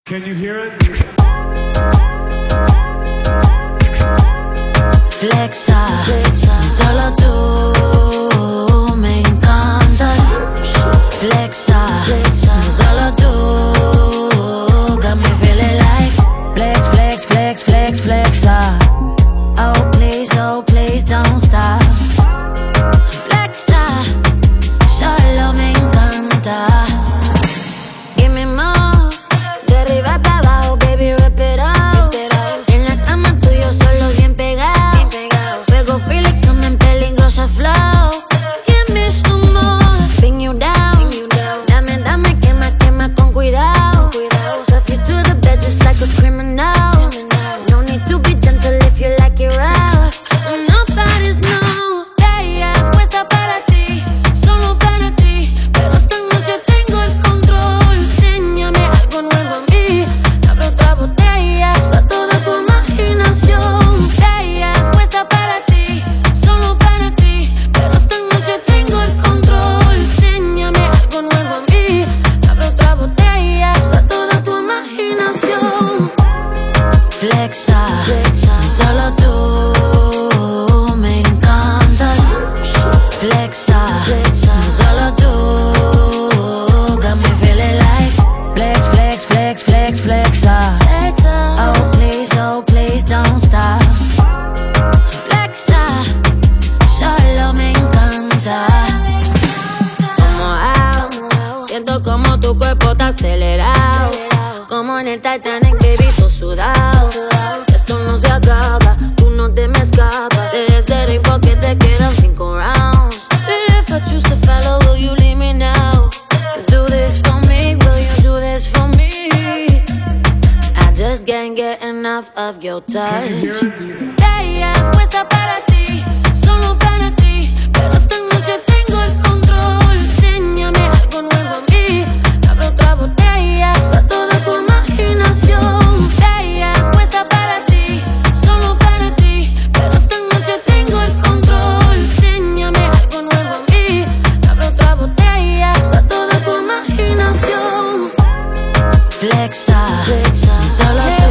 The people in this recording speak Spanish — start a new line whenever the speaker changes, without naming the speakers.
Can you hear it?
Flexa, solo tú me encantas. Flexa, solo tú got me feeling like flex, flex, flex, flex, flexa. Oh please don't stop. Flexa, solo me encanta. Give me more, de arriba para abajo, baby, rip it out. En la cama tú y yo solo bien pegado. Fuego feel it coming, peligrosa flow. Give me some more, bring you down. Dame, quema con cuidado. Cuff you to the bed just like a criminal. No need to be gentle if you like it rough. Nobody's know. Ella puesta para ti, solo para ti. Pero esta noche tengo el control. Enséñame algo nuevo a mí. Abre otra botella, usa toda tu imaginación. Ella puesta para ti, solo para ti. Pero esta noche tengo el control. Enséñame algo nuevo a mí. Abre otra botella, usa toda tu imaginación. Flexa, solo tú me encantas. Flexa, solo tú got me feeling like flex, flex, flex, flex, flexa. Oh please don't stop. Flexa, solo me encanta. Como out, siento como tu cuerpo está acelerado. Como en el Titanic, baby, tú sudado. Esto no se acaba, tú no te me escapas. De este ring porque te quedan 5 rounds. If I choose to follow, will you leave me now? Do this for me, will you do this for me? I just can't get enough of your touch. Ella puesta para ti, solo para ti. Pero esta noche tengo el control. Enséñame algo nuevo a mí. Abre otra botella, usa toda tu imaginación. Ella puesta para ti, solo para ti. Pero esta noche tengo el control. Enséñame algo nuevo a mí. Abre otra botella, usa toda tu imaginación. Flexa, solo